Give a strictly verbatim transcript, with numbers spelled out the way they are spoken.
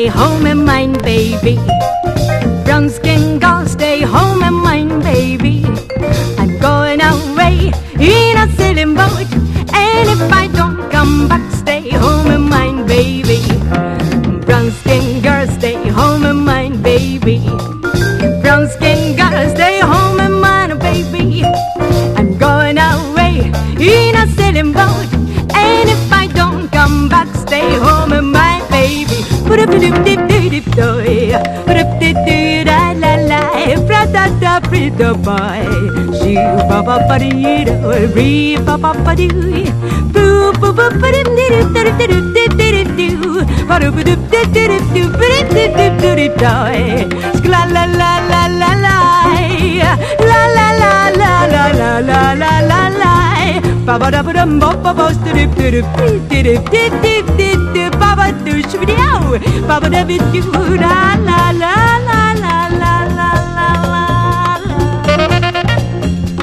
stay home and mind, baby. Brown skin girl, stay home and mind, baby. I'm going away in a sailing boat, and if I don't come back, stay home and mind, baby. Brown skin girl, stay home and mind, baby. Brown skin girl, stay home and mind, baby. I'm going away in a sailing boat, and if I don't come back, stay home and mind, baby. Put up dip dip dip dip doy, put up dip dip la la la, prata da prita boy. She ba ba ba dee do, re ba ba ba doo, boo boo boo ba dip dip dip dip dip dip dip, ba doo dip dip dip dip dip dip dip dip doy. La la la la la la, la la la la la la la la la la. Ba ba da ba dum ba ba ba dip dip dip dip dip dip dip dip ba ba doo shoo doo, ba ba da bi doo la la la.